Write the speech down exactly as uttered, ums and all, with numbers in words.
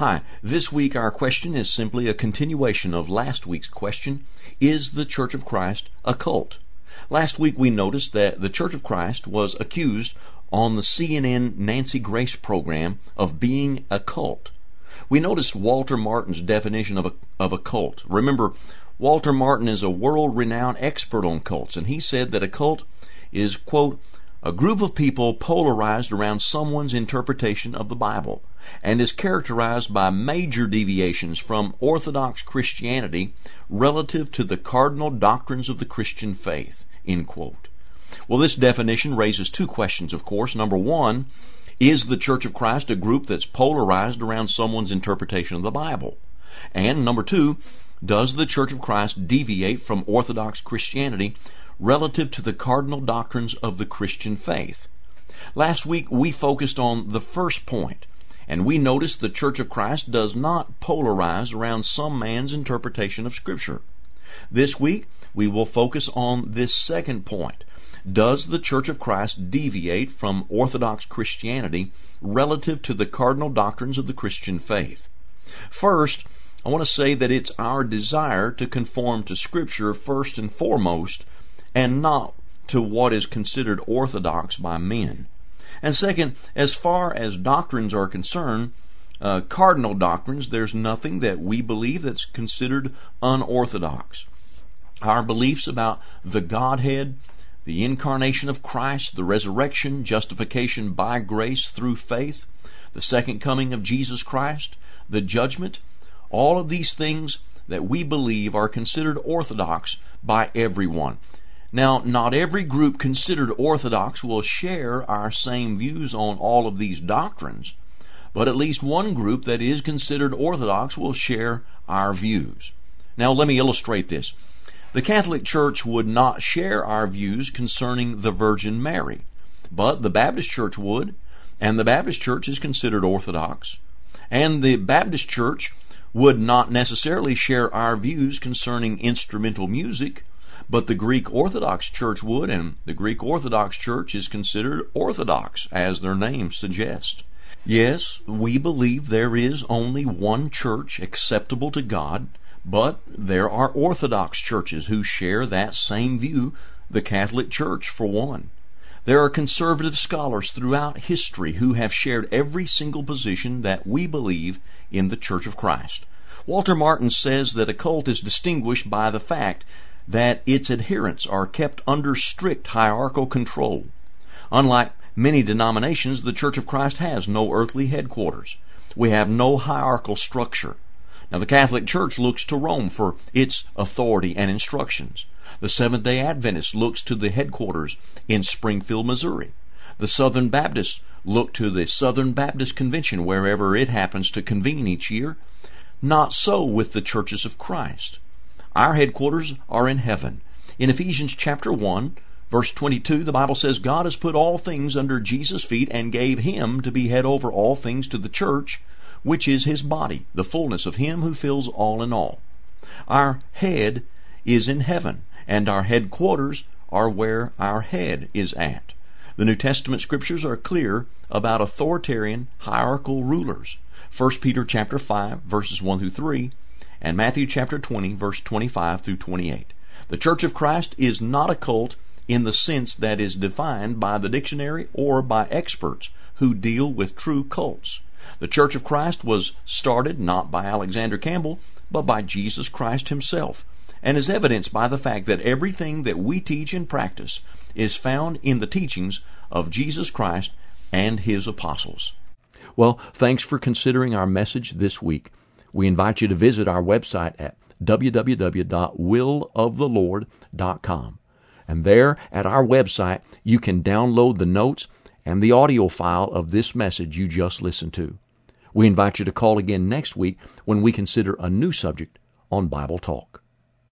Hi, this week our question is simply a continuation of last week's question, is the Church of Christ a cult? Last week we noticed that the Church of Christ was accused on the C N N Nancy Grace program of being a cult. We noticed Walter Martin's definition of a, of a cult. Remember, Walter Martin is a world-renowned expert on cults, and he said that a cult is, quote, a group of people polarized around someone's interpretation of the Bible, and is characterized by major deviations from Orthodox Christianity relative to the cardinal doctrines of the Christian faith, end quote. Well, this definition raises two questions, of course. Number one, is the Church of Christ a group that's polarized around someone's interpretation of the Bible? And number two, does the Church of Christ deviate from Orthodox Christianity relative to the cardinal doctrines of the Christian faith? Last week we focused on the first point, and we noticed the Church of Christ does not polarize around some man's interpretation of Scripture. This week we will focus on this second point. Does the Church of Christ deviate from Orthodox Christianity relative to the cardinal doctrines of the Christian faith? First, I want to say that it's our desire to conform to Scripture first and foremost, and not to what is considered orthodox by men. And second, as far as doctrines are concerned, uh, cardinal doctrines, there's nothing that we believe that's considered unorthodox. Our beliefs about the Godhead, the incarnation of Christ, the resurrection, justification by grace through faith, the second coming of Jesus Christ, the judgment, all of these things that we believe are considered orthodox by everyone. Now, not every group considered orthodox will share our same views on all of these doctrines, but at least one group that is considered orthodox will share our views. Now, let me illustrate this. The Catholic Church would not share our views concerning the Virgin Mary, but the Baptist Church would, and the Baptist Church is considered orthodox. And the Baptist Church would not necessarily share our views concerning instrumental music, but the Greek Orthodox Church would, and the Greek Orthodox Church is considered orthodox, as their name suggests. Yes, we believe there is only one church acceptable to God, but there are Orthodox churches who share that same view, the Catholic Church for one. There are conservative scholars throughout history who have shared every single position that we believe in the Church of Christ. Walter Martin says that a cult is distinguished by the fact that its adherents are kept under strict hierarchical control. Unlike many denominations, the Church of Christ has no earthly headquarters. We have no hierarchical structure. Now, the Catholic Church looks to Rome for its authority and instructions. The Seventh-day Adventist looks to the headquarters in Springfield, Missouri. The Southern Baptists look to the Southern Baptist Convention wherever it happens to convene each year. Not so with the churches of Christ. Our headquarters are in heaven. In Ephesians chapter one, verse twenty-two, the Bible says, God has put all things under Jesus' feet and gave Him to be head over all things to the church, which is His body, the fullness of Him who fills all in all. Our head is in heaven, and our headquarters are where our head is at. The New Testament scriptures are clear about authoritarian, hierarchical rulers. First Peter chapter five, verses one through three, and Matthew chapter twenty, verse twenty-five through twenty-eight. The Church of Christ is not a cult in the sense that is defined by the dictionary or by experts who deal with true cults. The Church of Christ was started not by Alexander Campbell, but by Jesus Christ Himself, and is evidenced by the fact that everything that we teach and practice is found in the teachings of Jesus Christ and His apostles. Well, thanks for considering our message this week. We invite you to visit our website at w w w dot will of the lord dot com. And there at our website, you can download the notes and the audio file of this message you just listened to. We invite you to call again next week when we consider a new subject on Bible Talk.